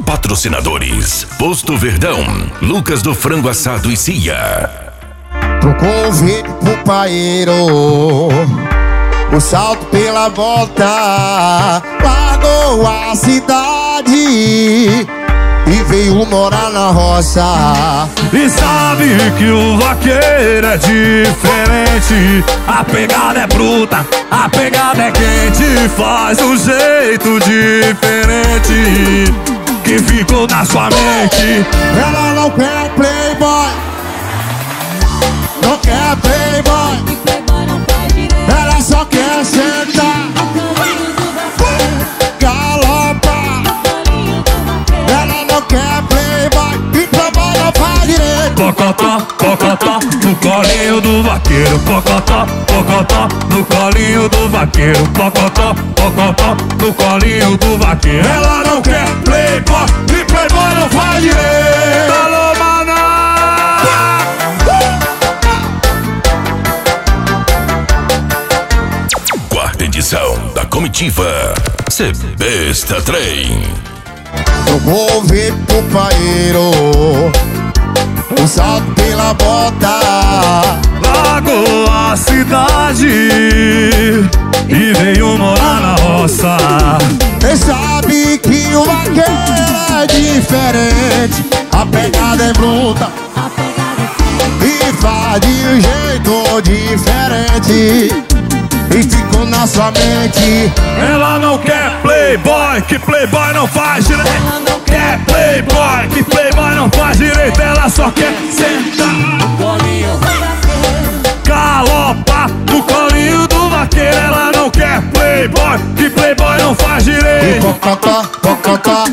Patrocinadores: Posto Verdão, Lucas do Frango Assado e Cia. Pro convite pro paeiro, o salto pela volta, largou a cidade e veio morar na roça. E sabe que o vaqueiro é diferente, a pegada é bruta, a pegada é quente, faz um jeito diferente que ficou na sua mente. Ela não quer playboy, não quer playboy, ela só quer sentar, galopa. Ela não quer playboy e playboy não faz direito. Pocotó, pocotó, no colinho do vaqueiro. Pocotó, pocotó, no colinho do vaqueiro. Pocotó, pocotó, no colinho do vaqueiro. Ela não quer playboy e playboy não faz direito. Alô, maná! Quarta edição da comitiva Cê Besta Trem. Eu vou ver pro paeiro, o salto pela bota, Largou a cidade e veio morar na roça. cê sabe que o vaqueiro é diferente, a pegada é bruta e faz de um jeito diferente e ficou na sua mente. Ela não quer playboy, que playboy não faz direito. Ela não quer playboy, que playboy não faz direito. Ela só quer sentar no colinho do vaqueiro, galopa no colinho do vaqueiro. Ela não quer playboy, que playboy não faz E direito. pocotó, pocotó,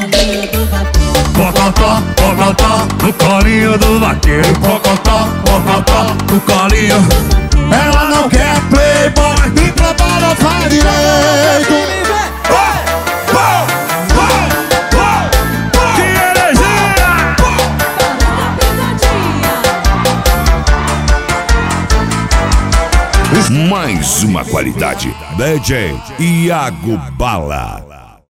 Pocotó, pocotó, no colinho do vaqueiro. Pocotó, pocotó, no colinho. ela não quer playboy e playboy não faz direito. Que energia! Mais uma qualidade. DJ Iago Bala.